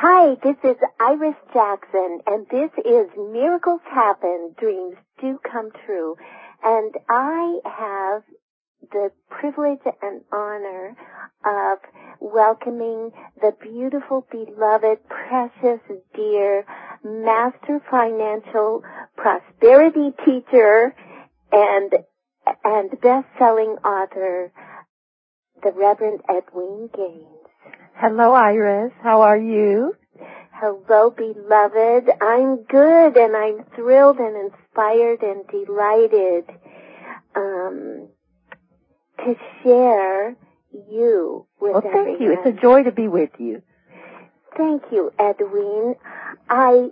Hi, this is Iris Jackson, and this is Miracles Happen, Dreams Do Come True. And I have the privilege and honor of welcoming the beautiful, beloved, precious, dear, master financial prosperity teacher and best-selling author, the Reverend Edwene Gaines. Hello, Iris. How are you? Hello, beloved. I'm good, and I'm thrilled and inspired and delighted to share you with everyone. Thank you. It's a joy to be with you. Thank you, Edwene. I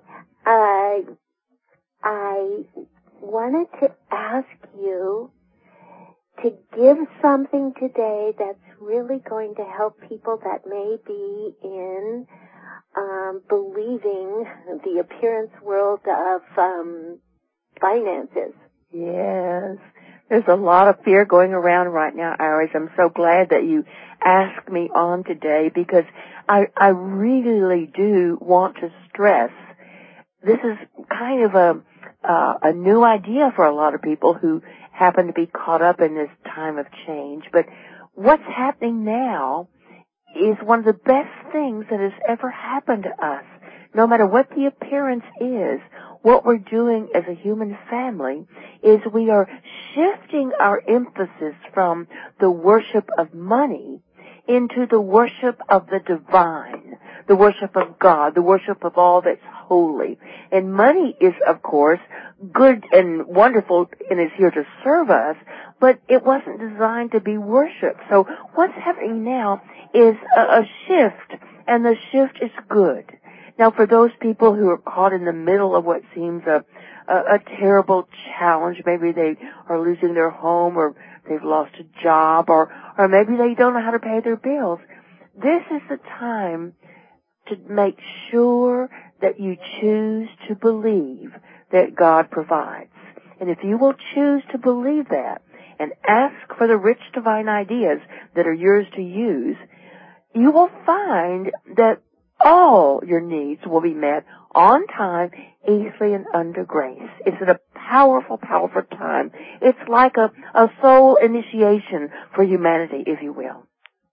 wanted to ask you to give something today that's really going to help people that may be in believing the appearance world of finances. Yes. There's a lot of fear going around right now, Iris. I'm so glad that you asked me on today because I really do want to stress this is kind of a new idea for a lot of people who happen to be caught up in this time of change. But what's happening now is one of the best things that has ever happened to us. No matter what the appearance is, what we're doing as a human family is we are shifting our emphasis from the worship of money into the worship of the divine, the worship of God, the worship of all that's holy. And money is, of course, good and wonderful and is here to serve us, but it wasn't designed to be worshiped. So what's happening now is a shift, and the shift is good. Now, for those people who are caught in the middle of what seems a terrible challenge, maybe they are losing their home or they've lost a job or maybe they don't know how to pay their bills, this is the time to make sure that you choose to believe that God provides. And if you will choose to believe that and ask for the rich divine ideas that are yours to use, you will find that all your needs will be met on time, easily, and under grace. It's a powerful, powerful time. It's like a soul initiation for humanity, if you will.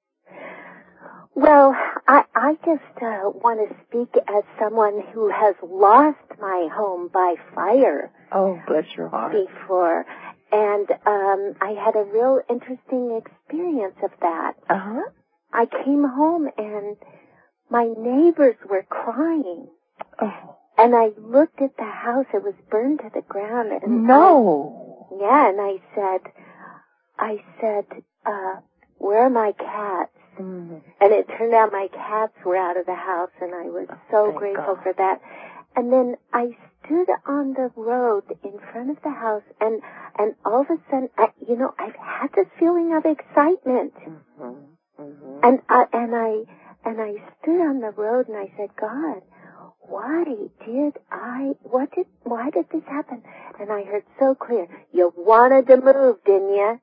Well, I just want to speak as someone who has lost my home by fire. Oh, bless your heart. Before. And I had a real interesting experience of that. Uh-huh. I came home and my neighbors were crying. Oh. And I looked at the house. It was burned to the ground. And no. And I said, where are my cats? Mm. And it turned out my cats were out of the house, and I was so grateful for that. And then I stood on the road in front of the house, and all of a sudden, I've had this feeling of excitement. Mm-hmm. Mm-hmm. And I stood on the road and I said, God, why did this happen? And I heard so clear, you wanted to move, didn't you?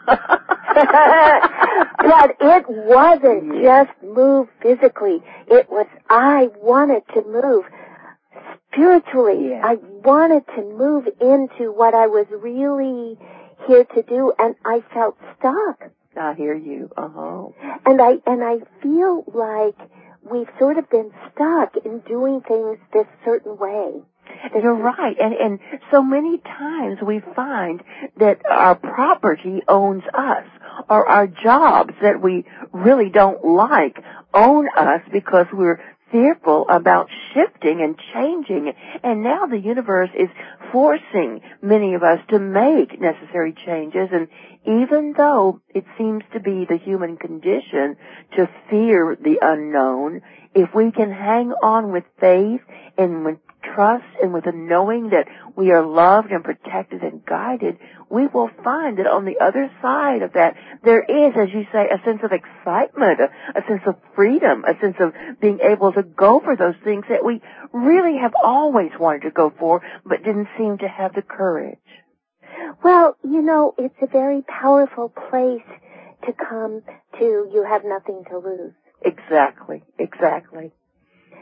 But it wasn't just move physically. It was I wanted to move spiritually. Yeah. I wanted to move into what I was really here to do, and I felt stuck. I hear you. Uh-huh. And I feel like we've sort of been stuck in doing things this certain way. You're right. And so many times we find that our property owns us, or our jobs that we really don't like own us because we're fearful about shifting and changing. And now the universe is forcing many of us to make necessary changes. And even though it seems to be the human condition to fear the unknown, if we can hang on with faith and with trust and with a knowing that we are loved and protected and guided, we will find that on the other side of that, there is, as you say, a sense of excitement, a sense of freedom, a sense of being able to go for those things that we really have always wanted to go for, but didn't seem to have the courage. Well, it's a very powerful place to come to. You have nothing to lose. Exactly.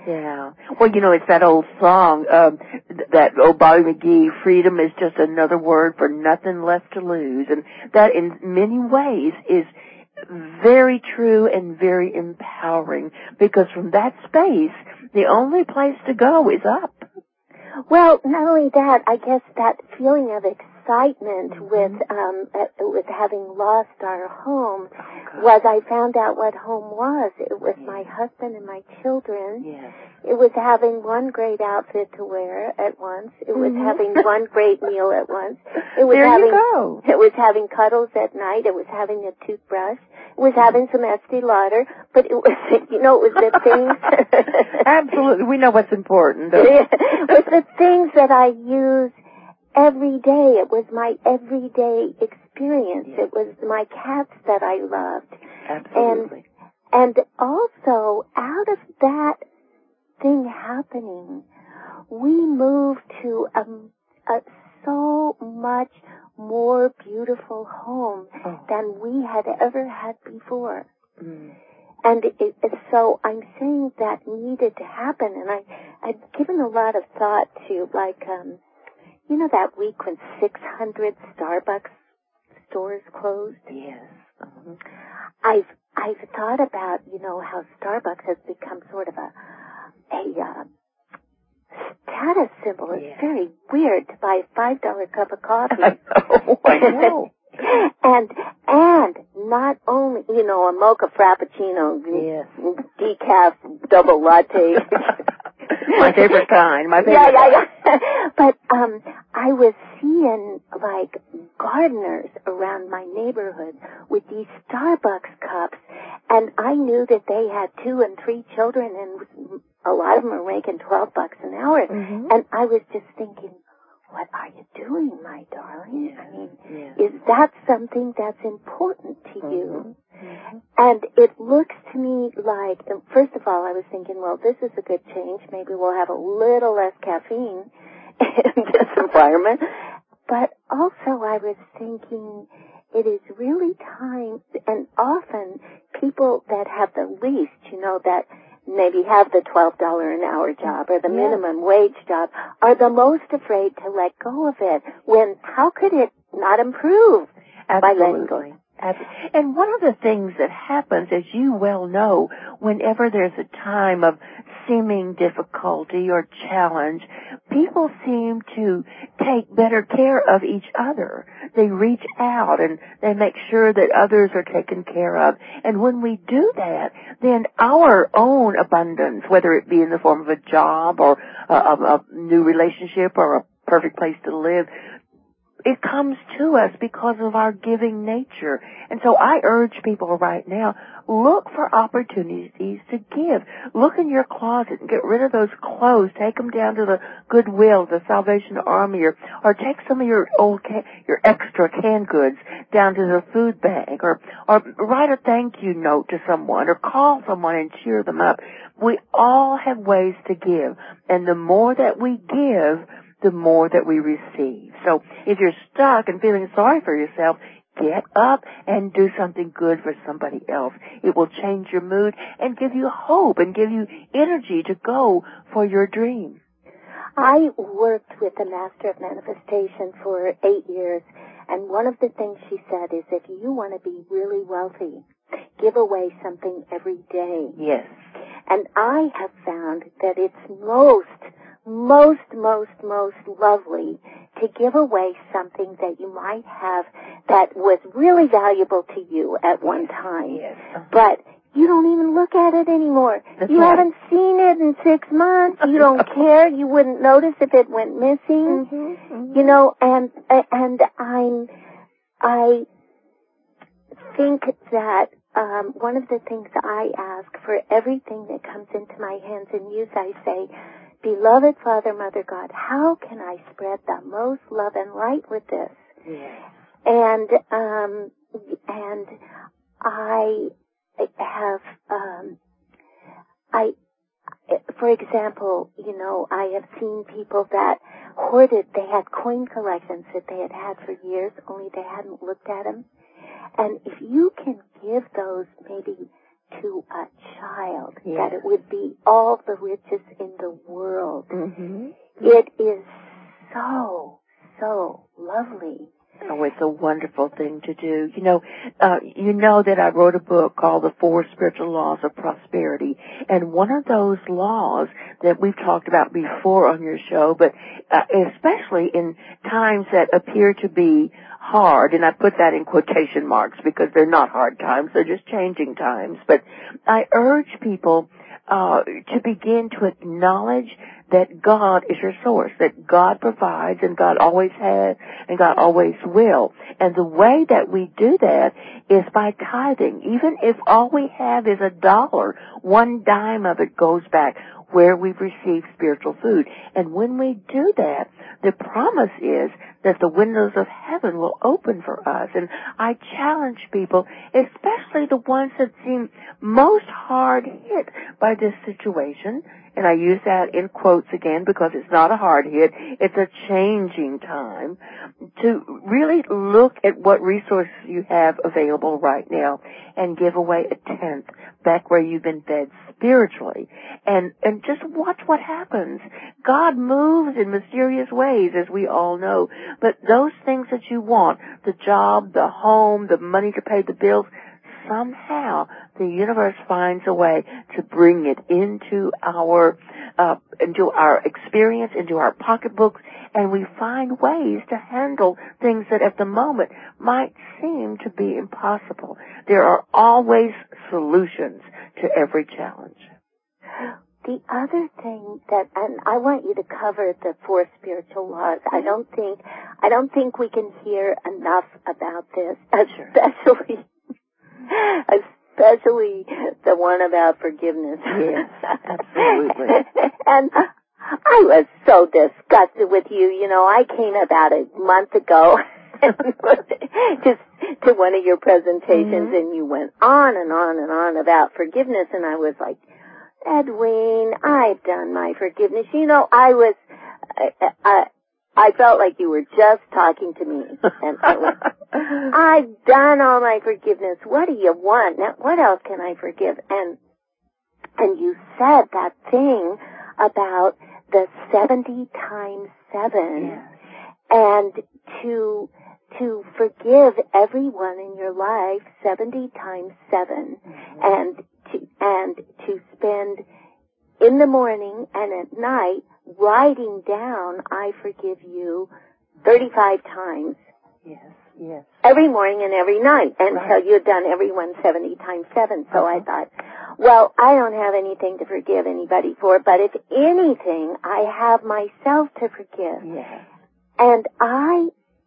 Yeah. Well, it's that old song, that old Bobby McGee, freedom is just another word for nothing left to lose. And that in many ways is very true and very empowering, because from that space, the only place to go is up. Well, not only that, I guess that feeling of excitement with having lost our home was I found out what home was. It was my husband and my children. Yes. It was having one great outfit to wear at once. It was having one great meal at once. It was It was having cuddles at night. It was having a toothbrush. It was having some Estee Lauder. But it was, it was the things. Absolutely. We know what's important. It was the things that I use every day. It was my everyday experience. Yes. It was my cats that I loved. Absolutely. And also, out of that thing happening, we moved to a so much more beautiful home than we had ever had before. Mm. And so I'm saying that needed to happen, and I've given a lot of thought to, like, that week when 600 Starbucks stores closed? Yes. I've thought about, how Starbucks has become sort of a status symbol. It's very weird to buy a $5 cup of coffee. I know. And not only, a mocha frappuccino, decaf double latte. My favorite kind. Yeah. But I was seeing, like, gardeners around my neighborhood with these Starbucks cups, and I knew that they had 2 and 3 children, and a lot of them are making $12 an hour. And I was just thinking, what are you doing, my darling? I mean, is that something that's important to you? And it looks to me like, first of all, I was thinking, well, this is a good change. Maybe we'll have a little less caffeine in this environment. But also I was thinking it is really time, and often people that have the least, that maybe have the $12 an hour job or the minimum wage job, are the most afraid to let go of it, when how could it not improve by letting go? And one of the things that happens, as you well know, whenever there's a time of seeming difficulty or challenge, people seem to take better care of each other. They reach out and they make sure that others are taken care of. And when we do that, then our own abundance, whether it be in the form of a job or a new relationship or a perfect place to live, it comes to us because of our giving nature. And so I urge people right now, look for opportunities to give. Look in your closet and get rid of those clothes. Take them down to the Goodwill, the Salvation Army, or take some of your your extra canned goods down to the food bank, or write a thank you note to someone, or call someone and cheer them up. We all have ways to give, and the more that we give, the more that we receive. So if you're stuck and feeling sorry for yourself, get up and do something good for somebody else. It will change your mood and give you hope and give you energy to go for your dream. I worked with the Master of Manifestation for 8 years, and one of the things she said is, if you want to be really wealthy, give away something every day. Yes. And I have found that it's most lovely to give away something that you might have that was really valuable to you at one time. Yes. But you don't even look at it anymore. That's you right. haven't seen it in 6 months. You don't care. You wouldn't notice if it went missing. And I think that one of the things I ask for everything that comes into my hands and use, I say, Beloved Father, Mother, God, how can I spread the most love and light with this? Yes. And I have, for example, I have seen people that hoarded, they had coin collections that they had had for years, only they hadn't looked at them. And if you can give those maybe to a child, yes. that it would be all the riches in the world. Mm-hmm. It is so, so lovely. Oh, it's a wonderful thing to do. You know that I wrote a book called The 4 Spiritual Laws of Prosperity, and one of those laws that we've talked about before on your show, but especially in times that appear to be hard, and I put that in quotation marks because they're not hard times, they're just changing times, but I urge people to begin to acknowledge that God is your source, that God provides, and God always has, and God always will. And the way that we do that is by tithing. Even if all we have is $1, 1 dime of it goes back where we've received spiritual food. And when we do that, the promise is that the windows of heaven will open for us. And I challenge people, especially the ones that seem most hard hit by this situation, and I use that in quotes again because it's not a hard hit, it's a changing time, to really look at what resources you have available right now and give away 1/10 back where you've been fed spiritually. And just watch what happens. God moves in mysterious ways, as we all know, but those things that you want, the job, the home, the money to pay the bills, somehow the universe finds a way to bring it into our experience, into our pocketbooks, and we find ways to handle things that at the moment might seem to be impossible. There are always solutions to every challenge. The other thing and I want you to cover the 4 spiritual laws. I don't think we can hear enough about this, especially the one about forgiveness. Yes, absolutely. And I was so disgusted with you. You know, I came about a month ago just to one of your presentations, and you went on and on and on about forgiveness, and I was like, Edwene, I've done my forgiveness. You know, I felt like you were just talking to me. And I've done all my forgiveness. What do you want? Now, what else can I forgive? And you said that thing about the 70 times 7, yes. and to forgive everyone in your life 70 times 7, and to spend in the morning and at night writing down, I forgive you 35 times. Yes, yes. Every morning and every night until you had done everyone 70 times 7. So I thought, well, I don't have anything to forgive anybody for, but if anything, I have myself to forgive. Yes. And I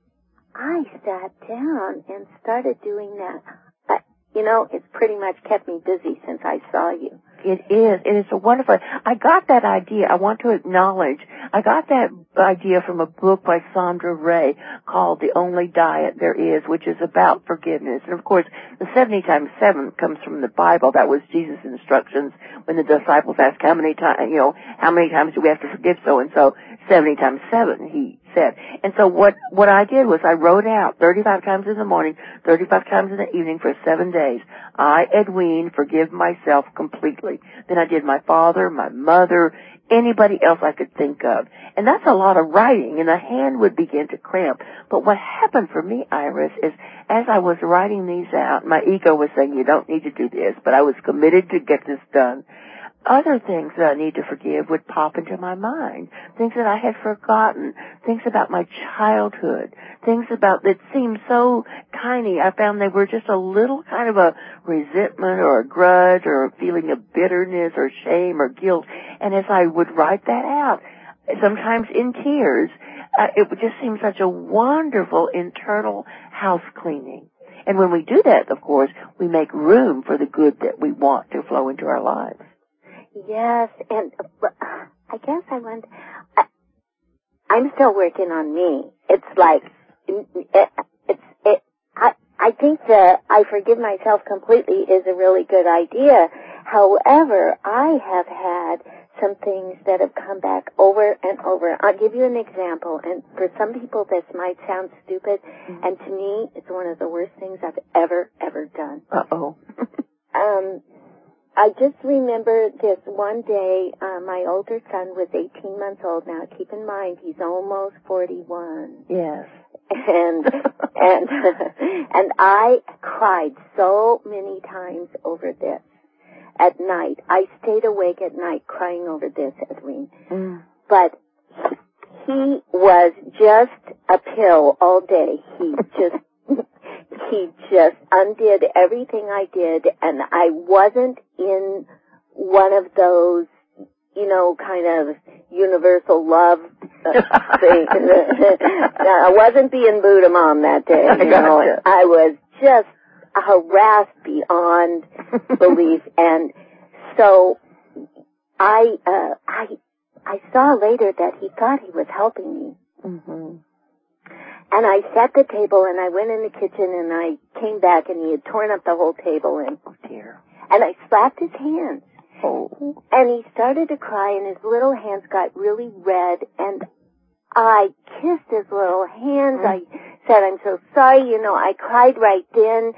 sat down and started doing that. You know, it's pretty much kept me busy since I saw you. It is. It is a wonderful. I got that idea. I want to acknowledge. I got that idea from a book by Sandra Ray called The Only Diet There Is, which is about forgiveness. And of course, the 70 times 7 comes from the Bible. That was Jesus' instructions when the disciples asked how many times do we have to forgive so and so? 70 times 7, he said. And so what I did was I wrote out 35 times in the morning, 35 times in the evening for 7 days. I, Edwene, forgive myself completely. Then I did my father, my mother, anybody else I could think of. And that's a lot of writing, and the hand would begin to cramp. But what happened for me, Iris, is as I was writing these out, my ego was saying, you don't need to do this, but I was committed to get this done. Other things that I need to forgive would pop into my mind. Things that I had forgotten. Things about my childhood. Things about that seemed so tiny. I found they were just a little kind of a resentment or a grudge or a feeling of bitterness or shame or guilt. And as I would write that out, sometimes in tears, it would just seem such a wonderful internal house cleaning. And when we do that, of course, we make room for the good that we want to flow into our lives. Yes, and I guess I'm still working on me. It's like, I think that I forgive myself completely is a really good idea. However, I have had some things that have come back over and over. I'll give you an example, and for some people this might sound stupid, and to me it's one of the worst things I've ever done. Uh-oh. I just remember this one day, my older son was 18 months old now. Keep in mind, he's almost 41. Yes. And I cried so many times over this at night. I stayed awake at night crying over this, Edwene. Mm. But he was just a pill all day. He just undid everything I did, and I wasn't in one of those, kind of universal love things. I wasn't being Buddha mom that day, Gotcha. I was just harassed beyond belief, and so I saw later that he thought he was helping me. Mm-hmm. And I set the table, and I went in the kitchen, and I came back, and he had torn up the whole table, and oh dear, and I slapped his hands. Oh. And he started to cry, and his little hands got really red, and I kissed his little hands. I said, "I'm so sorry," I cried right then.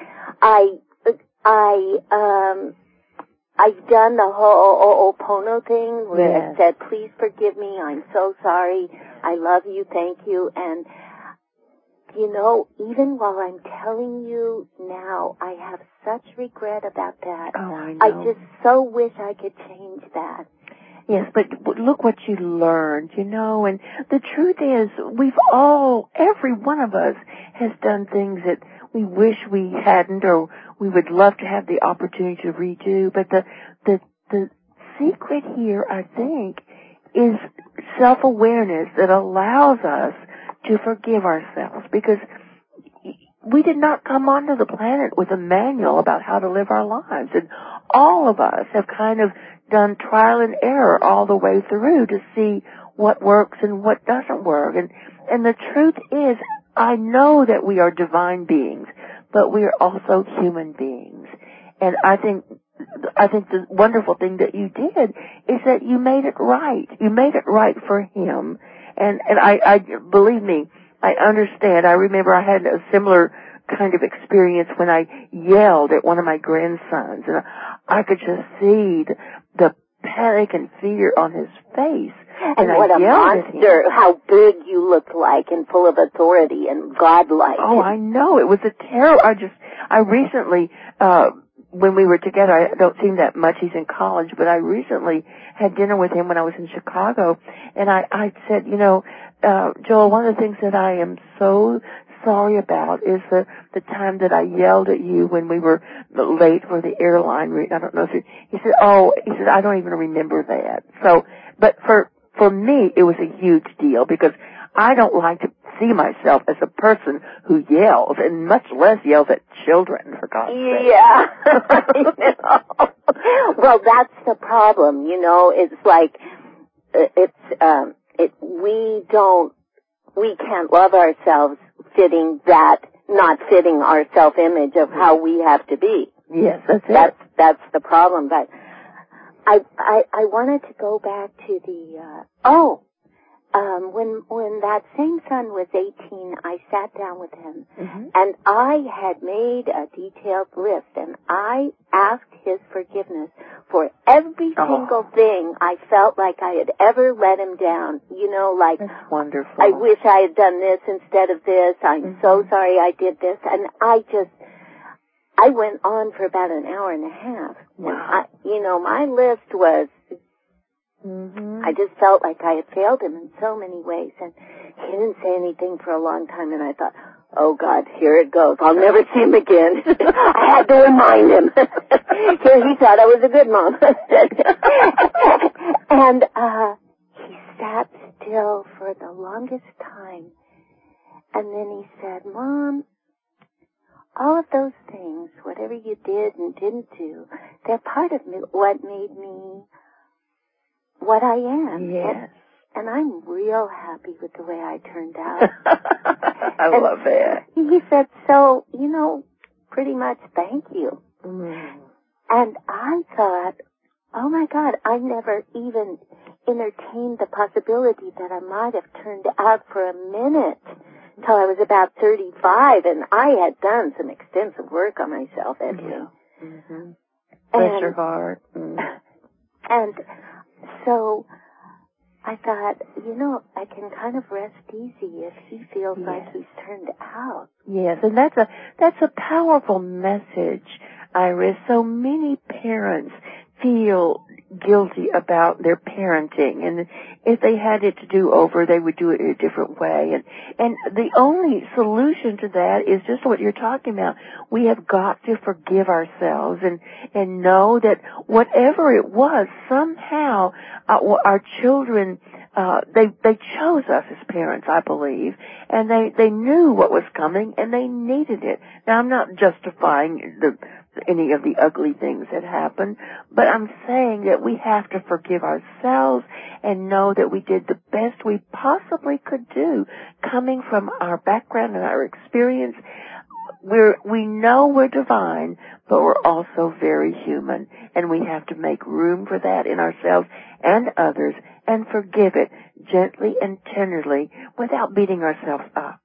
I've done the whole Ho'oponopono thing where I said, "Please forgive me. I'm so sorry. I love you. Thank you." And even while I'm telling you now, I have such regret about that. Oh, I know. I just so wish I could change that. Yes, but look what you learned, and the truth is, every one of us has done things that we wish we hadn't, or we would love to have the opportunity to redo, but the secret here, I think, is self-awareness that allows us to forgive ourselves, because we did not come onto the planet with a manual about how to live our lives, and all of us have kind of done trial and error all the way through to see what works and what doesn't work. And the truth is, I know that we are divine beings, but we are also human beings. And I think the wonderful thing that you did is that you made it right. You made it right for him. And I believe me, I understand. I remember I had a similar kind of experience when I yelled at one of my grandsons, and I could just see the panic and fear on his face. And what a monster, how big you looked like, and full of authority and godlike. Oh, I know. It was a terror. I recently, when we were together, I don't see him that much. He's in college, but I recently had dinner with him when I was in Chicago, and I said, Joel, one of the things that I am so sorry about is the time that I yelled at you when we were late for the airline. I don't know if he said, I don't even remember that. So, but for me, it was a huge deal, because I don't like to see myself as a person who yells, and much less yells at children, for God's sake. Yeah. Well, that's the problem, it's like, we can't love ourselves not fitting our self-image of how we have to be. Yes, that's it. That's the problem. But I wanted to go back to when that same son was 18, I sat down with him, and I had made a detailed list, and I asked his forgiveness for every single thing I felt like I had ever let him down. That's wonderful. I wish I had done this instead of this. I'm so sorry I did this. And I went on for about an hour and a half. Wow. My list was, I just felt like I had failed him in so many ways. And he didn't say anything for a long time, and I thought, oh God, here it goes. I'll never see him again. I had to remind him. Here he thought I was a good mom. And he sat still for the longest time. And then he said, Mom, all of those things, whatever you did and didn't do, they're part of what made me what I am. Yes. And I'm real happy with the way I turned out. I love that. He said, so, pretty much thank you. And I thought, oh my God, I never even entertained the possibility that I might have turned out for a minute till I was about 35, and I had done some extensive work on myself, Edwene. Bless her heart. And so I thought, I can kind of rest easy if he feels like he's turned out. Yes, and that's a powerful message, Iris. So many parents feel guilty about their parenting, and if they had it to do over, they would do it in a different way. And the only solution to that is just what you're talking about. We have got to forgive ourselves and know that whatever it was, somehow our children they chose us as parents, I believe, and they knew what was coming and they needed it. Now, I'm not justifying any of the ugly things that happened, but I'm saying that we have to forgive ourselves and know that we did the best we possibly could do, coming from our background and our experience. We know we're divine, but we're also very human, and we have to make room for that in ourselves and others and forgive it gently and tenderly without beating ourselves up.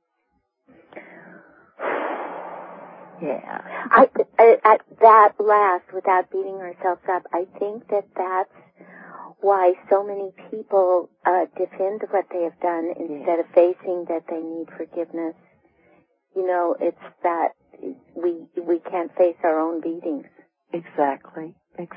Yeah. At that last, without beating ourselves up, I think that that's why so many people defend what they have done instead of facing that they need forgiveness. It's that we can't face our own beatings. Exactly.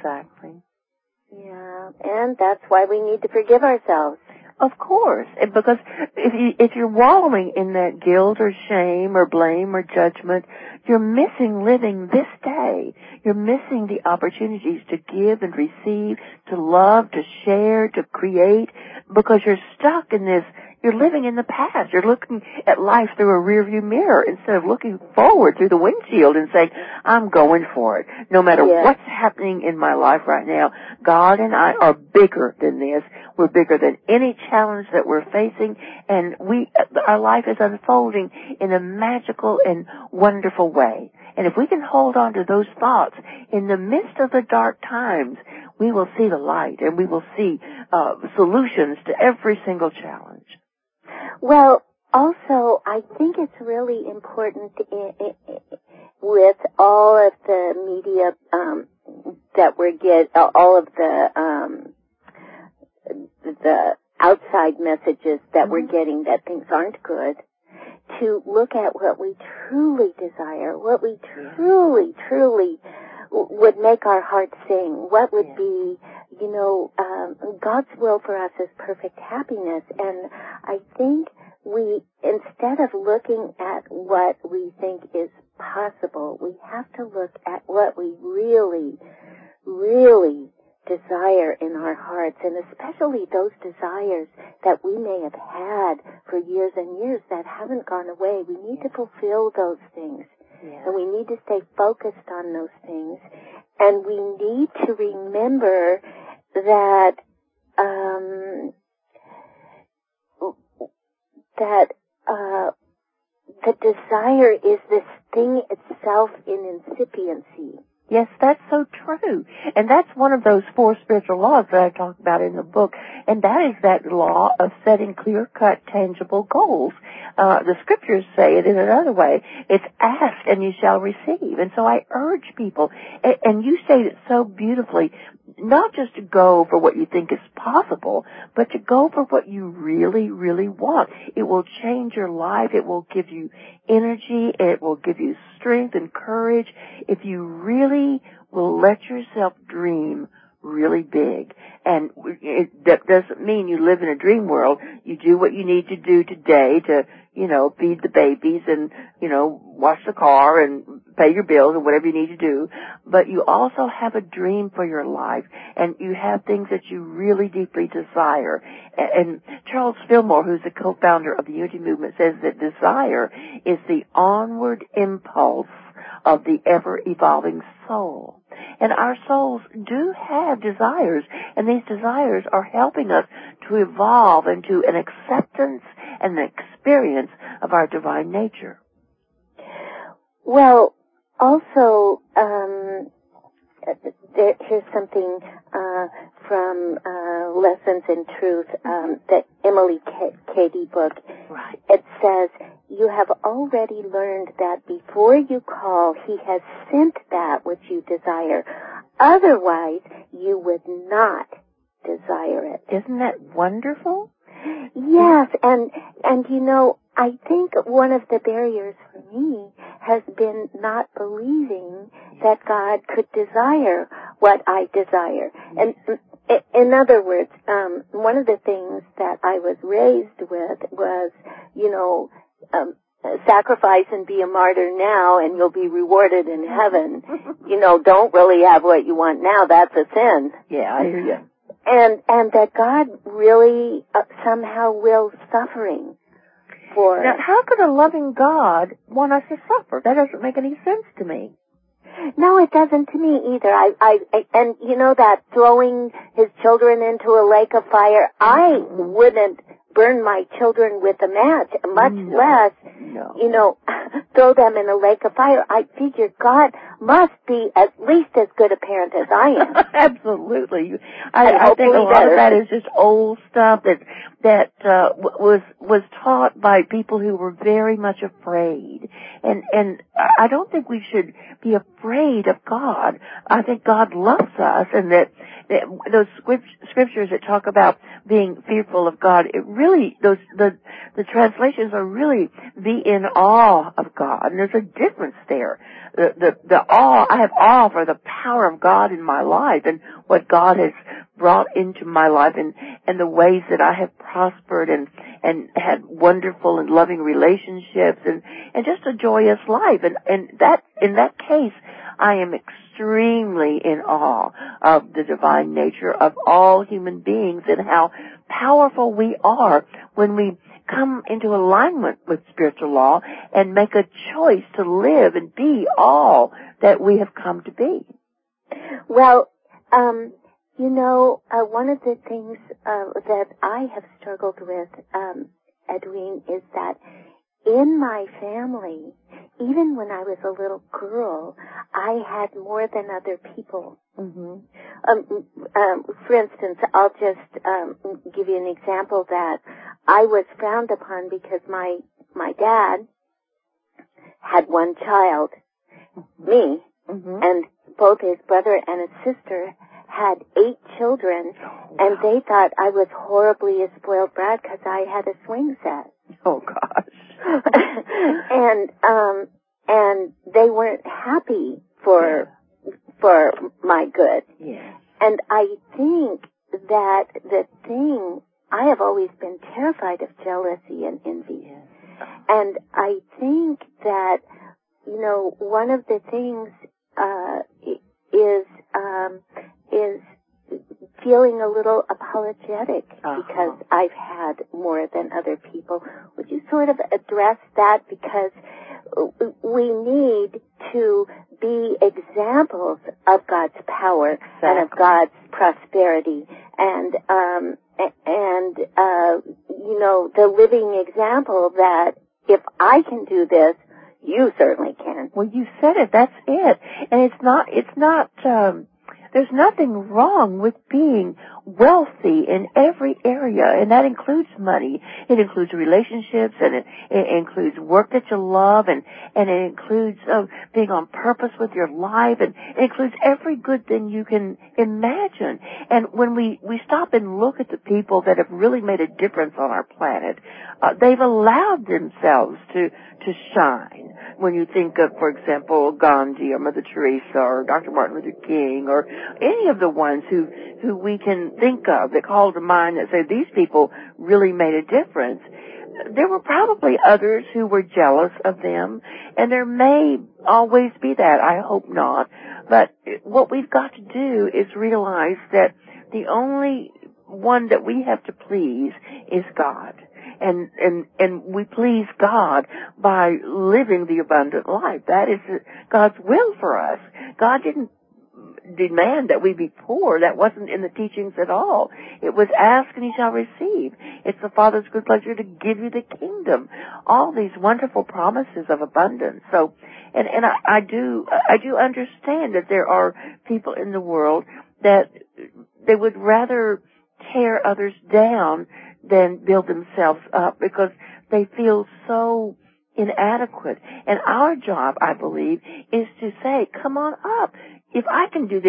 Yeah, and that's why we need to forgive ourselves. Of course, because if you're wallowing in that guilt or shame or blame or judgment, you're missing living this day. You're missing the opportunities to give and receive, to love, to share, to create, because you're stuck in this. You're living in the past. You're looking at life through a rearview mirror instead of looking forward through the windshield and saying, I'm going for it. No matter what's happening in my life right now, God and I are bigger than this. We're bigger than any challenge that we're facing, and our life is unfolding in a magical and wonderful way. And if we can hold on to those thoughts in the midst of the dark times, we will see the light, and we will see solutions to every single challenge. Well, also, I think it's really important with all of the media that we get, all of the outside messages that we're getting that things aren't good, to look at what we truly desire, what we truly, truly would make our hearts sing, what would be, God's will for us is perfect happiness. And I think instead of looking at what we think is possible, we have to look at what we really, really desire in our hearts, and especially those desires that we may have had for years and years that haven't gone away. We need to fulfill those things, and we need to stay focused on those things, and we need to remember that the desire is this thing itself in incipiency. Yes, that's so true. And that's one of those 4 spiritual laws that I talk about in the book. And that is that law of setting clear-cut, tangible goals. The scriptures say it in another way. It's ask and you shall receive. And so I urge people, and you say it so beautifully, not just to go for what you think is possible, but to go for what you really, really want. It will change your life. It will give you energy. It will give you strength and courage if you really will let yourself dream really big. And that doesn't mean you live in a dream world. You do what you need to do today to, feed the babies and, wash the car and pay your bills and whatever you need to do. But you also have a dream for your life, and you have things that you really deeply desire. And Charles Fillmore, who's the co-founder of the Unity Movement, says that desire is the onward impulse of the ever-evolving soul. And our souls do have desires, and these desires are helping us to evolve into an acceptance and an experience of our divine nature. Well, also, here's something from Lessons in Truth, the Emily Cady book. Right. It says, you have already learned that before you call, he has sent that which you desire. otherwise you would not desire it. Isn't that wonderful? Yes, and you know, I think one of the barriers for me has been not believing that God could desire what I desire. And in other words, one of the things that I was raised with was, you know, sacrifice and be a martyr now and you'll be rewarded in heaven. You know, don't really have what you want now. That's a sin. Yeah, I hear you. And that God really somehow wills suffering for... Now, how could a loving God want us to suffer? That doesn't make any sense to me. No, it doesn't to me either. And you know that throwing his children into a lake of fire, I wouldn't burn my children with a match, much less, you know, throw them in a lake of fire. I figure God must be at least as good a parent as I am. Absolutely. I think a lot of that is just old stuff that was taught by people who were very much afraid. And I don't think we should be afraid of God. I think God loves us, and that those scriptures that talk about being fearful of God, it really, the translations are really be in awe of God, and there's a difference there. The awe, I have awe for the power of God in my life and what God has brought into my life and the ways that I have prospered and had wonderful and loving relationships and just a joyous life. And that, in that case, I am extremely in awe of the divine nature of all human beings and how powerful we are when we come into alignment with spiritual law and make a choice to live and be all that we have come to be. Well, you know, one of the things that I have struggled with, Edwene, is that in my family, even when I was a little girl, I had more than other people. Mm-hmm. For instance, I'll just give you an example that I was frowned upon because my dad had one child, me, and both his brother and his sister had 8 children, and they thought I was horribly a spoiled brat because I had a swing set. Oh gosh. and they weren't happy for my good. Yeah. And I think that the thing, I have always been terrified of jealousy and envy. Yeah. And I think that, you know, one of the things is feeling a little apologetic because I've had more than other people. Would you sort of address that? Because we need to be examples of God's power and of God's prosperity and you know, the living example that if I can do this, you certainly can. Well, you said it. That's it. And it's not, there's nothing wrong with being wealthy in every area, and that includes money. It includes relationships, and it includes work that you love, and it includes being on purpose with your life, and it includes every good thing you can imagine. And when we stop and look at the people that have really made a difference on our planet, they've allowed themselves to shine. When you think of, for example, Gandhi or Mother Teresa or Dr. Martin Luther King or any of the ones who we can think of that call to mind that say these people really made a difference, there were probably others who were jealous of them, and there may always be that. I hope not. But what we've got to do is realize that the only one that we have to please is God. And we please God by living the abundant life. That is God's will for us. God didn't demand that we be poor. That wasn't in the teachings at all. It was ask and you shall receive. It's the Father's good pleasure to give you the kingdom. All these wonderful promises of abundance. So, and I do understand that there are people in the world that they would rather tear others down than build themselves up because they feel so inadequate. And our job, I believe, is to say, come on up. If I can do this,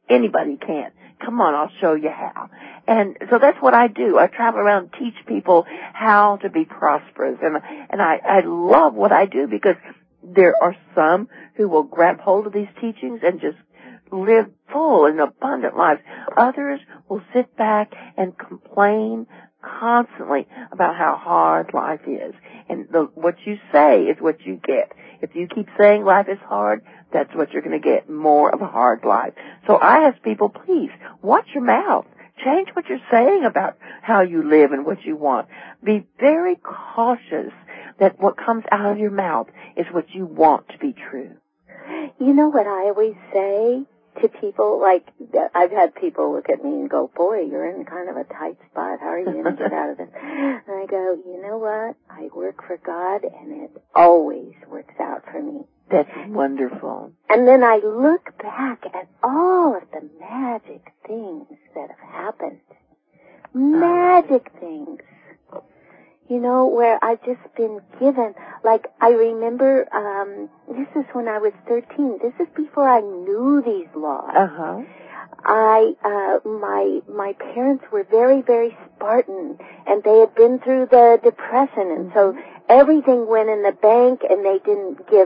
Anybody can. Come on, I'll show you how. And so that's what I do. I travel around and teach people how to be prosperous. And I love what I do because there are some who will grab hold of these teachings and just live full and abundant lives. Others will sit back and complain constantly about how hard life is. And what you say is what you get. If you keep saying life is hard, that's what you're going to get, more of a hard life. So I ask people, please, watch your mouth. Change what you're saying about how you live and what you want. Be very cautious that what comes out of your mouth is what you want to be true. You know what I always say to people? Like, I've had people look at me and go, boy, you're in kind of a tight spot. How are you going to get out of this? And I go, you know what? I work for God, and it always works out for me. That's wonderful. And then I look back at all of the magic things that have happened. Magic things. You know, where I've just been given, like, I remember, this is when I was 13. This is before I knew these laws. Uh-huh. My parents were very, very Spartan, and they had been through the Depression, and so everything went in the bank, and they didn't give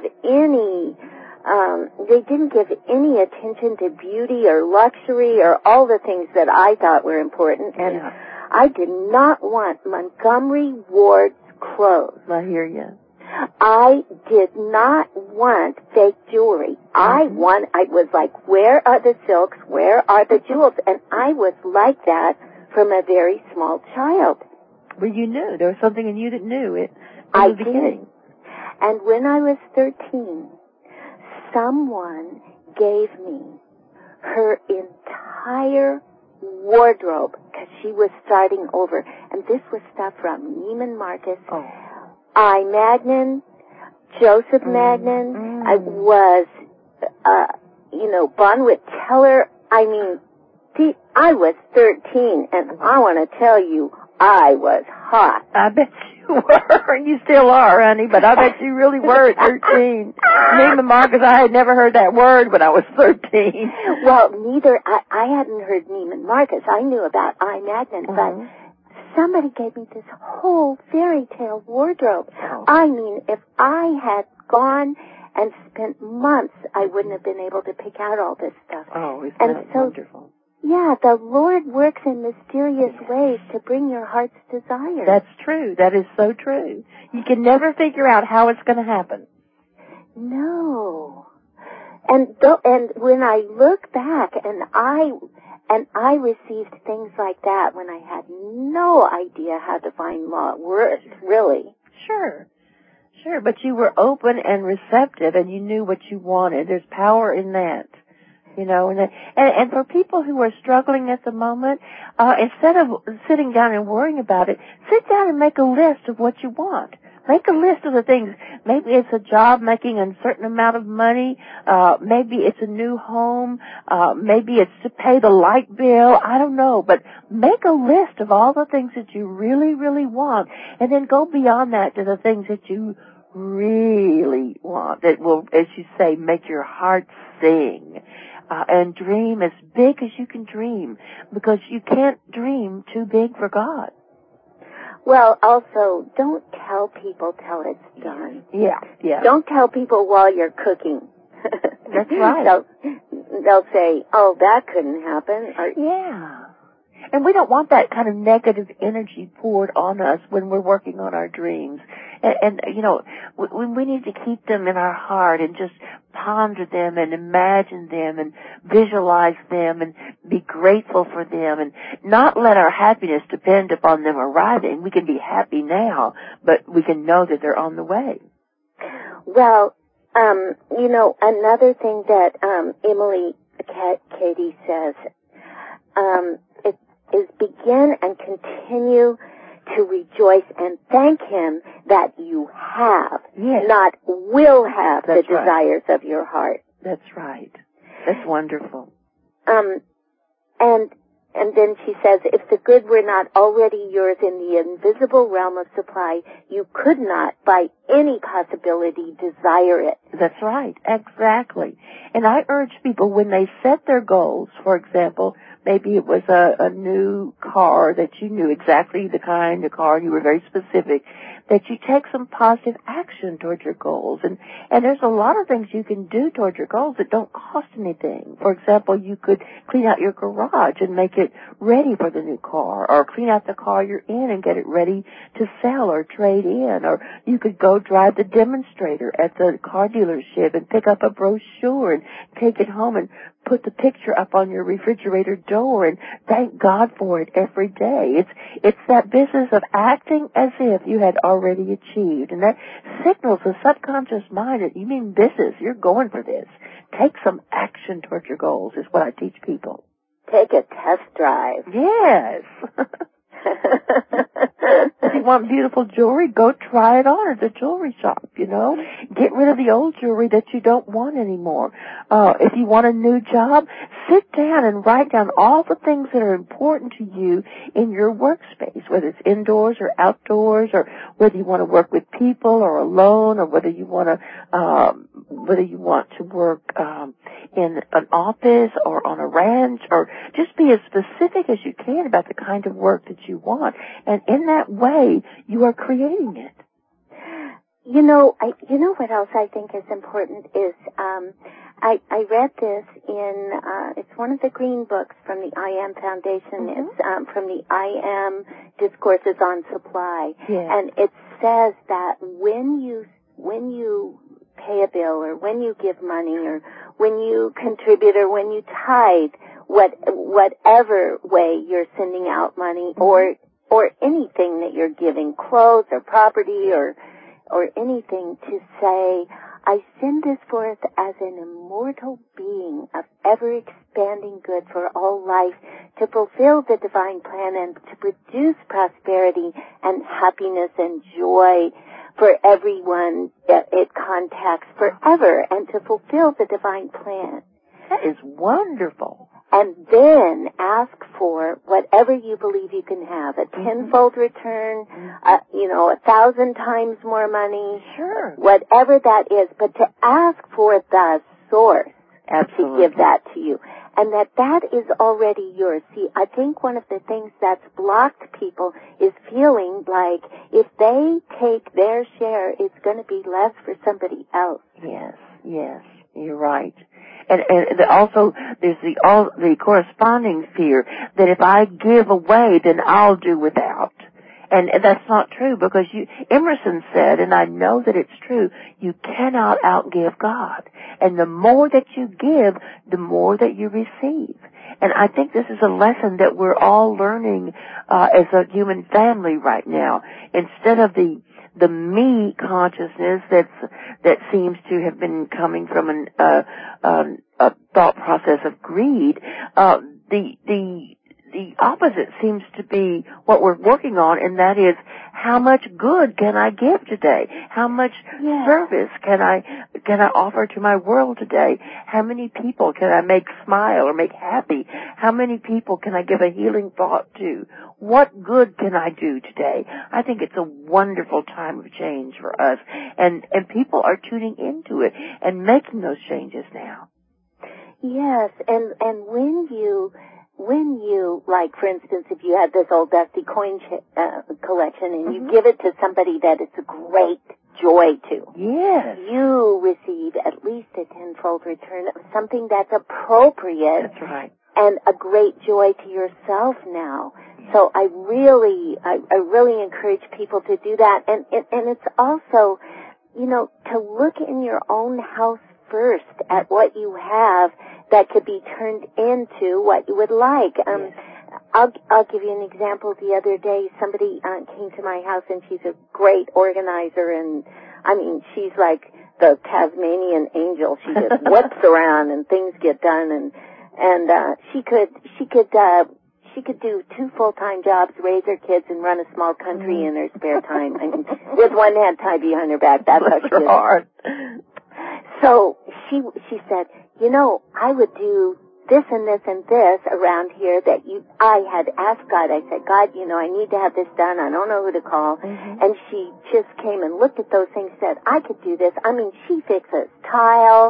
any attention to beauty or luxury or all the things that I thought were important, and I did not want Montgomery Ward's clothes. I hear you. I did not want fake jewelry. I was like, where are the silks? Where are the jewels? And I was like that from a very small child. Well, you knew. There was something in you that knew it I in the beginning. Did. And when I was 13, someone gave me her entire wardrobe because she was starting over. And this was stuff from Neiman Marcus, I. Magnin, Joseph Magnin. I was, Bonwit Teller. I mean, I was 13, and I want to tell you, I was hot. I bet you were. You still are, honey, but I bet you really were at 13. Neiman Marcus, I had never heard that word when I was 13. Well, I hadn't heard Neiman Marcus. I knew about I. Magnin, but somebody gave me this whole fairy tale wardrobe. I mean, if I had gone and spent months, I wouldn't have been able to pick out all this stuff. Oh, isn't that wonderful? Yeah, the Lord works in mysterious ways to bring your heart's desire. That's true. That is so true. You can never figure out how it's going to happen. No. And when I look back, and I received things like that when I had no idea how divine law worked, really. Sure, but you were open and receptive, and you knew what you wanted. There's power in that. And for people who are struggling at the moment, instead of sitting down and worrying about it, sit down and make a list of what you want. Make a list of the things. Maybe it's a job making a certain amount of money. Maybe it's a new home. Maybe it's to pay the light bill. I don't know. But make a list of all the things that you really, really want. And then go beyond that to the things that you really want. That will, as you say, make your heart sing. And dream as big as you can dream. Because you can't dream too big for God. Well, also, don't tell people till it's done. Yeah. Don't tell people while you're cooking. That's right. They'll say, oh, that couldn't happen. Yeah. And we don't want that kind of negative energy poured on us when we're working on our dreams. And we need to keep them in our heart and just ponder them and imagine them and visualize them and be grateful for them and not let our happiness depend upon them arriving. We can be happy now, but we can know that they're on the way. Well, another thing that Emily Cady says is begin and continue to rejoice and thank Him that you have, not will have the desires of your heart. That's right. That's wonderful. And And then she says, if the good were not already yours in the invisible realm of supply, you could not, by any possibility, desire it. That's right. Exactly. And I urge people, when they set their goals, for example, maybe it was a new car that you knew exactly the kind of car, and you were very specific, that you take some positive action towards your goals. And there's a lot of things you can do towards your goals that don't cost anything. For example, you could clean out your garage and make it ready for the new car, or clean out the car you're in and get it ready to sell or trade in, or you could go drive the demonstrator at the car dealership and pick up a brochure and take it home and put the picture up on your refrigerator door and thank God for it every day. It's that business of acting as if you had already achieved, and that signals the subconscious mind that you mean business. You're going for this. Take some action towards your goals is what I teach people. Take a test drive. Yes. If you want beautiful jewelry, go try it on at the jewelry shop, you know. Get rid of the old jewelry that you don't want anymore. If you want a new job, sit down and write down all the things that are important to you in your workspace, whether it's indoors or outdoors, or whether you want to work with people or alone, or whether you want to work in an office or on a ranch, or just be as specific as you can about the kind of work that you want. And in that way, you are creating it. You know what else I think is important is, I read this in, it's one of the green books from the I Am Foundation. Mm-hmm. It's, from the I Am Discourses on Supply. Yes. And it says that when you pay a bill, or when you give money, or when you contribute, or when you tithe, whatever way you're sending out money, mm-hmm. or anything that you're giving, clothes or property or anything, to say, I send this forth as an immortal being of ever-expanding good for all life, to fulfill the divine plan and to produce prosperity and happiness and joy for everyone that it contacts forever, and to fulfill the divine plan. That is wonderful. And then ask for whatever you believe you can have, a tenfold return, 1,000 times more money, sure, whatever that is, but to ask for the source. Absolutely. To give that to you. And that is already yours. See, I think one of the things that's blocked people is feeling like if they take their share, it's going to be less for somebody else. Yes, you're right. And also, there's the corresponding fear that if I give away, then I'll do without. And that's not true, because Emerson said, and I know that it's true, you cannot outgive God. And the more that you give, the more that you receive. And I think this is a lesson that we're all learning as a human family right now. Instead of the me consciousness that seems to have been coming from a thought process of greed, the opposite seems to be what we're working on, and that is, how much good can I give today? How much service can I offer to my world today? How many people can I make smile or make happy? How many people can I give a healing thought to? What good can I do today? I think it's a wonderful time of change for us, and people are tuning into it and making those changes now. Yes, and when you, like, for instance, if you had this old dusty coin collection and you give it to somebody that it's a great joy to, yes, you receive at least a tenfold return of something that's appropriate. That's right. And a great joy to yourself now. So I really encourage people to do that. And it's also, to look in your own house first at what you have that could be turned into what you would like. I'll give you an example. The other day, somebody came to my house, and she's a great organizer, and I mean, she's like the Tasmanian angel. She just whips around and things get done, and she could do 2 full-time jobs, raise her kids, and run a small country in her spare time. I mean, with one hand tied behind her back. That's how she did it. So she said, I would do this and this and this around here that I had asked God. I said, God, I need to have this done. I don't know who to call. Mm-hmm. And she just came and looked at those things, said, I could do this. I mean, she fixes tile.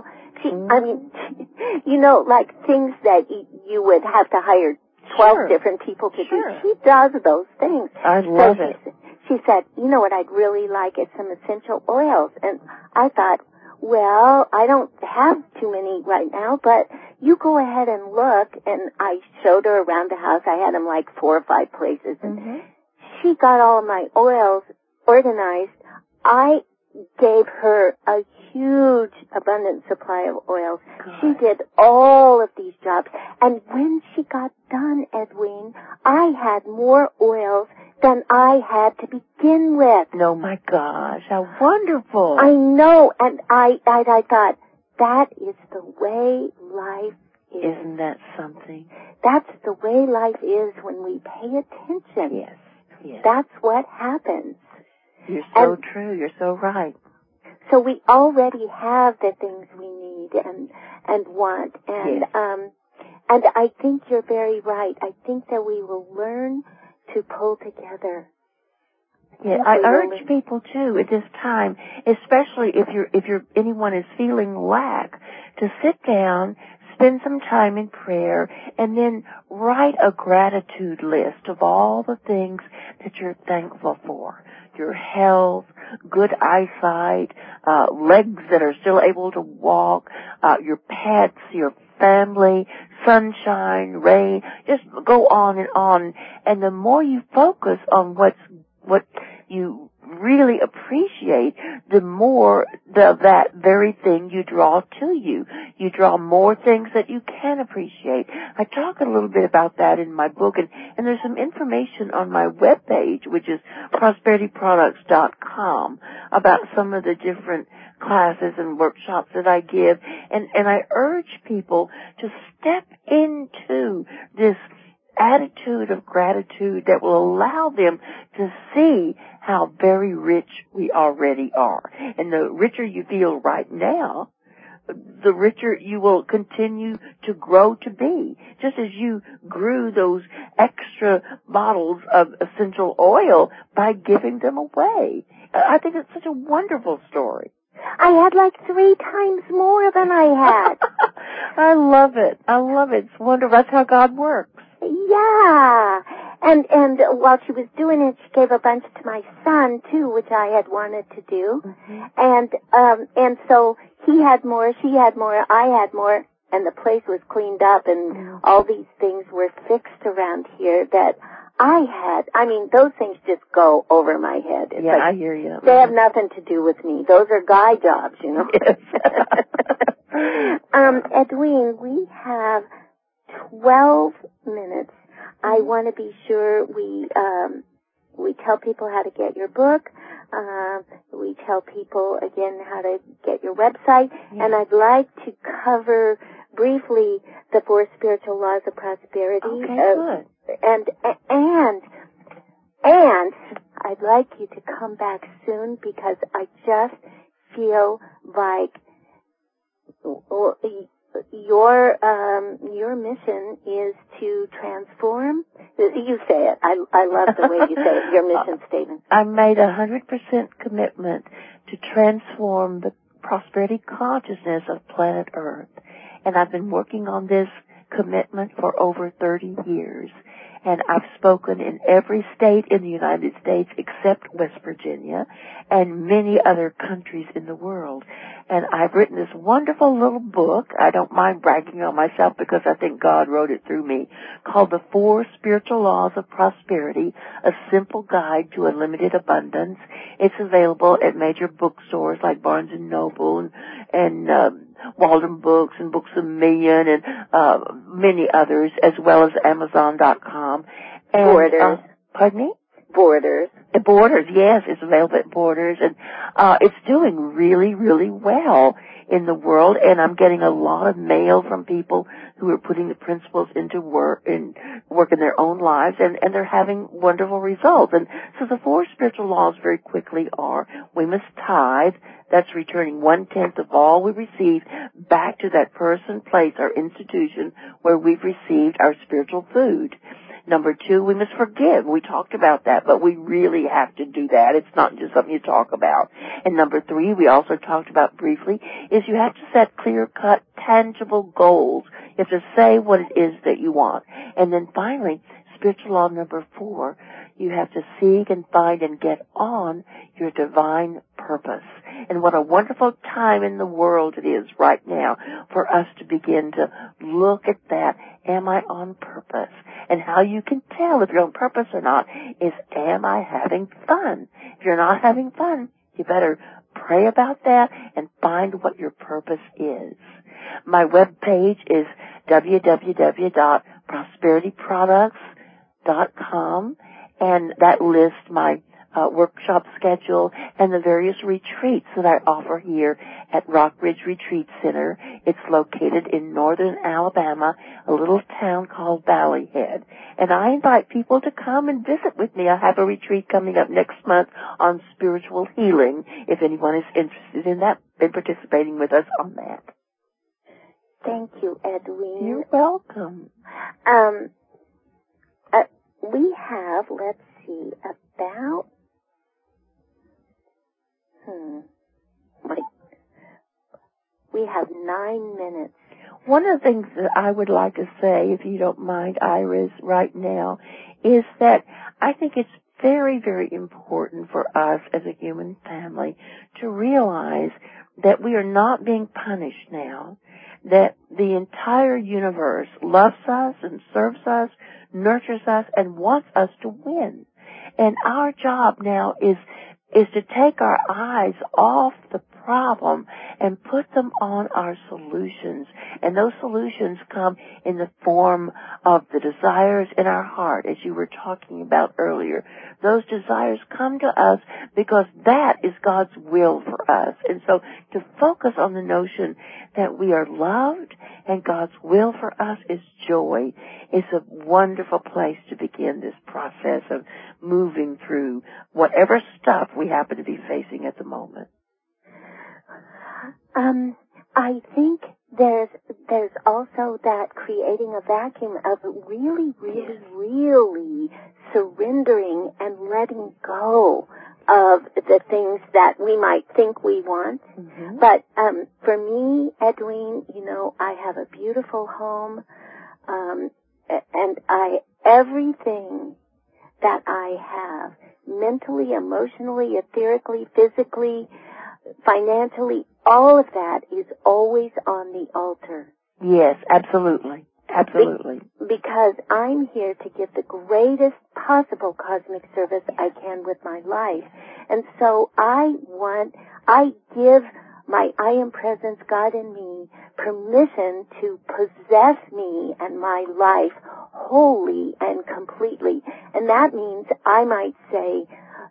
Like things that you would have to hire 12 different people to do. She does those things. I love it. She said, what I'd really like is some essential oils. And I thought, well, I don't have too many right now, but you go ahead and look. And I showed her around the house. I had them like 4 or 5 places. And mm-hmm. she got all of my oils organized. I gave her a huge abundant supply of oils. Good. She did all of these jobs. And when she got done, Edwene, I had more oils than I had to begin with. Oh my gosh, how wonderful. I know, and I thought, that is the way life is. Isn't that something? That's the way life is when we pay attention. Yes. That's what happens. You're so true. You're so right. So we already have the things we need and want. And, yes. And I think you're very right. I think that we will learn to pull together. Yeah, I urge people too at this time, especially if anyone is feeling lack, to sit down, spend some time in prayer, and then write a gratitude list of all the things that you're thankful for. Your health, good eyesight, legs that are still able to walk, your pets, your family, sunshine, rain, just go on and on. And the more you focus on what you really appreciate, the more that very thing you draw to you. You draw more things that you can appreciate. I talk a little bit about that in my book, and there's some information on my webpage, which is prosperityproducts.com, about some of the different classes and workshops that I give. And I urge people to step into this attitude of gratitude that will allow them to see how very rich we already are. And the richer you feel right now, the richer you will continue to grow to be. Just as you grew those extra bottles of essential oil by giving them away. I think it's such a wonderful story. I had like 3 times more than I had. I love it. It's wonderful. That's how God works. Yeah. And while she was doing it, she gave a bunch to my son too, which I had wanted to do. Mm-hmm. And so he had more, she had more, I had more, and the place was cleaned up, and all these things were fixed around here that I had. I mean, those things just go over my head. It's I hear you. They have nothing to do with me. Those are guy jobs, you know. Yes. Edwene, we have 12 minutes. I want to be sure we tell people how to get your book. We tell people again how to get your website, and I'd like to cover briefly the 4 spiritual laws of prosperity. Okay, good. And I'd like you to come back soon, because I just feel like your mission is to transform. You say it. I love the way you say it, your mission statement. I made 100% commitment to transform the prosperity consciousness of planet Earth. And I've been working on this commitment for over 30 years. And I've spoken in every state in the United States except West Virginia and many other countries in the world. And I've written this wonderful little book. I don't mind bragging on myself because I think God wrote it through me, called The 4 Spiritual Laws of Prosperity, A Simple Guide to Unlimited Abundance. It's available at major bookstores like Barnes & Noble and Walden Books and Books A Million and many others, as well as Amazon.com. And, Borders. Pardon me? Borders. At Borders, yes, it's available at Borders, and it's doing really, really well in the world. And I'm getting a lot of mail from people who are putting the principles into work in their own lives, and they're having wonderful results. And so the 4 spiritual laws very quickly are: we must tithe. That's returning 1/10 of all we receive back to that person, place, or institution where we've received our spiritual food. Number 2, we must forgive. We talked about that, but we really have to do that. It's not just something you talk about. And number 3, we also talked about briefly, is you have to set clear-cut, tangible goals. You have to say what it is that you want. And then finally, spiritual law number 4, you have to seek and find and get on your divine purpose. And what a wonderful time in the world it is right now for us to begin to look at that. Am I on purpose? And how you can tell if you're on purpose or not is, am I having fun? If you're not having fun, you better pray about that and find what your purpose is. My webpage is www.prosperityproducts.com, and that lists my workshop schedule and the various retreats that I offer here at Rockridge Retreat Center. It's located in northern Alabama, a little town called Valley Head. And I invite people to come and visit with me. I have a retreat coming up next month on spiritual healing, if anyone is interested in that, in participating with us on that. Thank you, Edwene. You're welcome. We have, let's see, about we have 9 minutes. One of the things that I would like to say, if you don't mind, Iris, right now, is that I think it's very, very important for us as a human family to realize that we are not being punished now, that the entire universe loves us and serves us, nurtures us, and wants us to win. And our job now is to take our eyes off the problem and put them on our solutions. And those solutions come in the form of the desires in our heart, as you were talking about earlier. Those desires come to us because that is God's will for us. And so to focus on the notion that we are loved and God's will for us is joy is a wonderful place to begin this process of moving through whatever stuff we happen to be facing at the moment. I think there's also that creating a vacuum of really surrendering and letting go of the things that we might think we want. Mm-hmm. But for me, Edwene, I have a beautiful home, and everything that I have, mentally, emotionally, etherically, physically, financially, all of that is always on the altar. Yes, absolutely. Absolutely. Because I'm here to give the greatest possible cosmic service I can with my life. And so I give my I Am Presence, God in me, permission to possess me and my life wholly and completely. And that means I might say,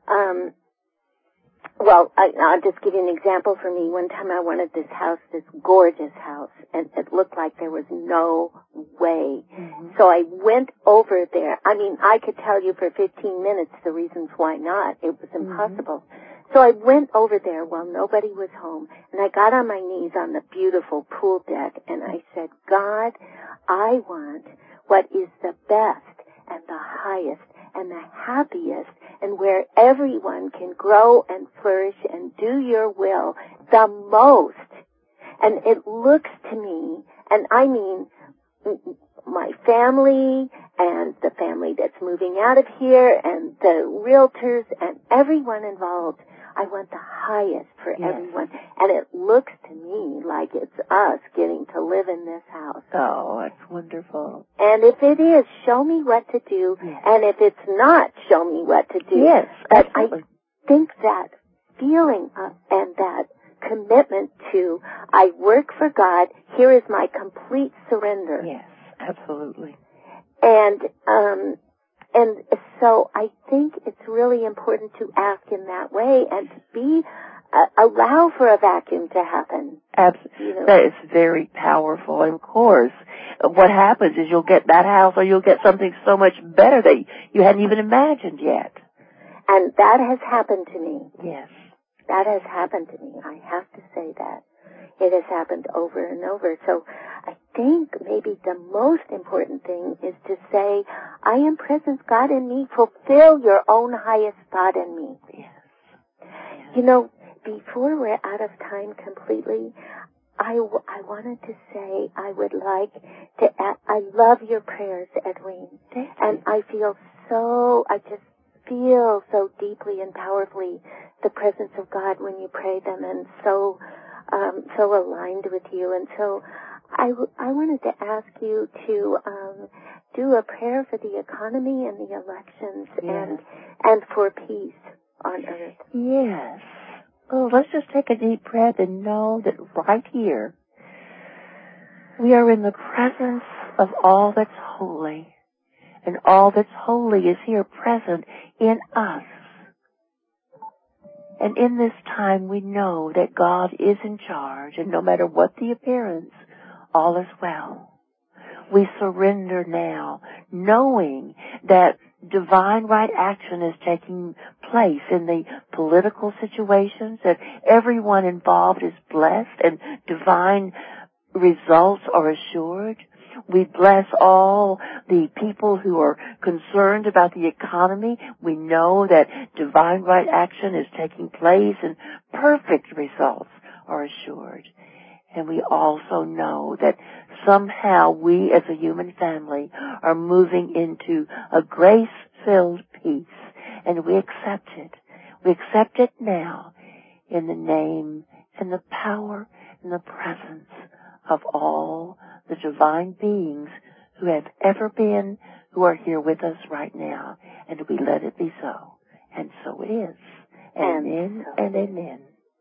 I'll just give you an example for me. One time I wanted this house, this gorgeous house, and it looked like there was no way. Mm-hmm. So I went over there. I mean, I could tell you for 15 minutes the reasons why not. It was impossible. Mm-hmm. So I went over there while nobody was home, and I got on my knees on the beautiful pool deck, and I said, God, I want what is the best and the highest and the happiest, and where everyone can grow and flourish and do your will the most. And it looks to me, and I mean my family and the family that's moving out of here and the realtors and everyone involved, I want the highest for everyone. And it looks to me like it's us getting to live in this house. Oh, that's wonderful. And if it is, show me what to do. Yes. And if it's not, show me what to do. Yes, absolutely. But I think that feeling and that commitment to, I work for God, here is my complete surrender. Yes, absolutely. And And so I think it's really important to ask in that way and to allow for a vacuum to happen. Absolutely. You know. That is very powerful. And of course, what happens is you'll get that house or you'll get something so much better that you hadn't even imagined yet. And that has happened to me. Yes. That has happened to me. I have to say that. It has happened over and over. So I think maybe the most important thing is to say, I am presence, God in me. Fulfill your own highest thought in me. Yes. You know, before we're out of time completely, I wanted to say I would like to I love your prayers, Edwene. And I just feel so deeply and powerfully the presence of God when you pray them, and so aligned with you. And so I wanted to ask you to do a prayer for the economy and the elections. Yes. and for peace on earth. Yes. Oh, let's just take a deep breath and know that right here we are in the presence of all that's holy. And all that's holy is here present in us. And in this time we know that God is in charge, and no matter what the appearance, all is well. We surrender now, knowing that divine right action is taking place in the political situations, that everyone involved is blessed and divine results are assured. We bless all the people who are concerned about the economy. We know that divine right action is taking place and perfect results are assured. And we also know that somehow we as a human family are moving into a grace-filled peace. And we accept it. We accept it now in the name and the power and the presence of all the divine beings who have ever been, who are here with us right now. And we let it be so. And so it is. Amen and amen.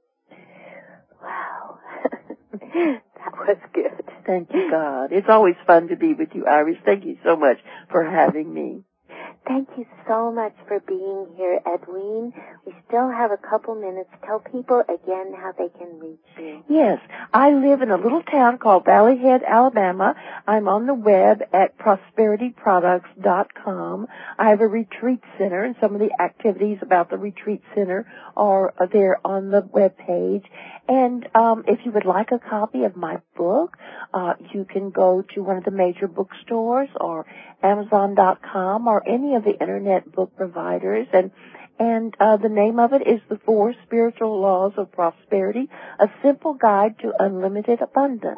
Wow. That was good. Thank you, God. It's always fun to be with you, Iris. Thank you so much for having me. Thank you so much for being here, Edwene. We still have a couple minutes. Tell people again how they can reach you. Yes. I live in a little town called Valley Head, Alabama. I'm on the web at prosperityproducts.com. I have a retreat center, and some of the activities about the retreat center are there on the web page. And if you would like a copy of my book, you can go to one of the major bookstores or Amazon.com or any of the internet book providers. And the name of it is The 4 Spiritual Laws of Prosperity, a simple guide to unlimited abundance.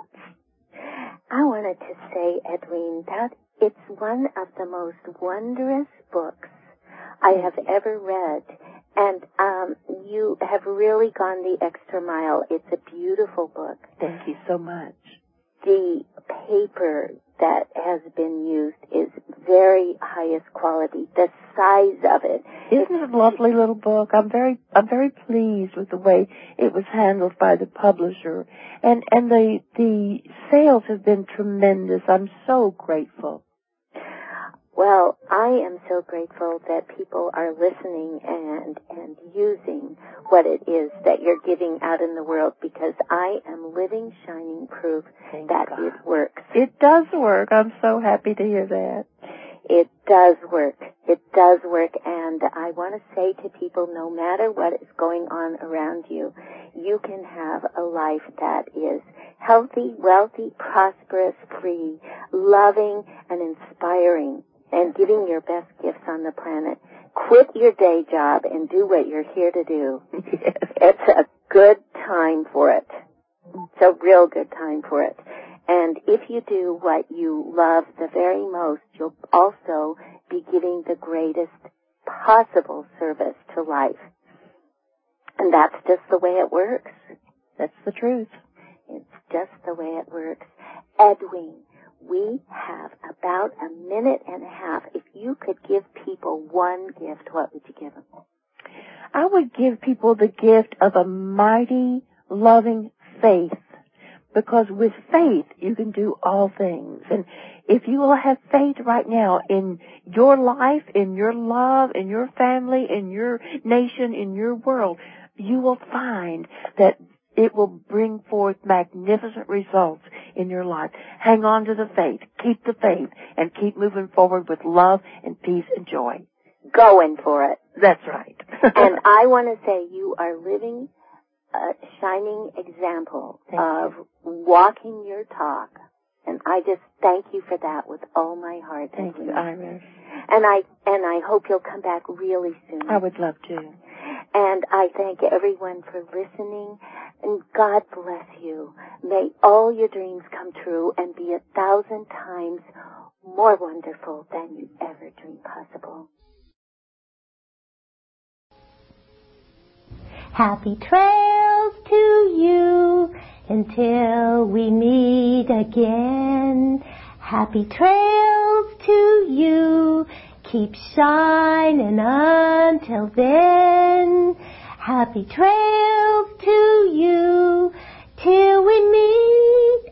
I wanted to say, Edwene, that it's one of the most wondrous books I have ever read. And you have really gone the extra mile. It's a beautiful book. Thank you so much. The paper that has been used is very highest quality. The size of it. Isn't it a lovely little book? I'm very pleased with the way it was handled by the publisher. And the sales have been tremendous. I'm so grateful. Well, I am so grateful that people are listening and using what it is that you're giving out in the world, because I am living, shining proof that it works. It does work. I'm so happy to hear that. It does work. It does work. And I want to say to people, no matter what is going on around you, you can have a life that is healthy, wealthy, prosperous, free, loving, and inspiring, and giving your best gifts on the planet. Quit your day job and do what you're here to do. Yes. It's a good time for it. It's a real good time for it. And if you do what you love the very most, you'll also be giving the greatest possible service to life. And that's just the way it works. That's the truth. It's just the way it works. Edwene, we have about a minute and a half. If you could give people one gift, what would you give them? I would give people the gift of a mighty, loving faith, because with faith you can do all things. And if you will have faith right now in your life, in your love, in your family, in your nation, in your world, you will find that it will bring forth magnificent results in your life. Hang on to the faith. Keep the faith and keep moving forward with love and peace and joy. Going for it. That's right. And I want to say you are living a shining example of walking your talk. And I just thank you for that with all my heart. Thank you, Iris. And I hope you'll come back really soon. I would love to. And I thank everyone for listening. And God bless you. May all your dreams come true and be 1,000 times more wonderful than you ever dreamed possible. Happy trails to you until we meet again. Happy trails to you. Keep shining until then. Happy trails to you till we meet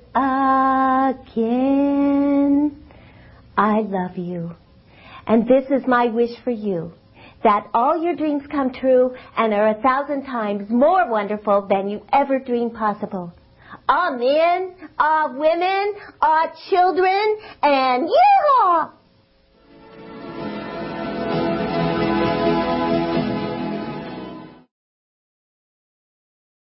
again. I love you. And this is my wish for you, that all your dreams come true and are 1,000 times more wonderful than you ever dreamed possible. All men, all women, all children, and yeehaw!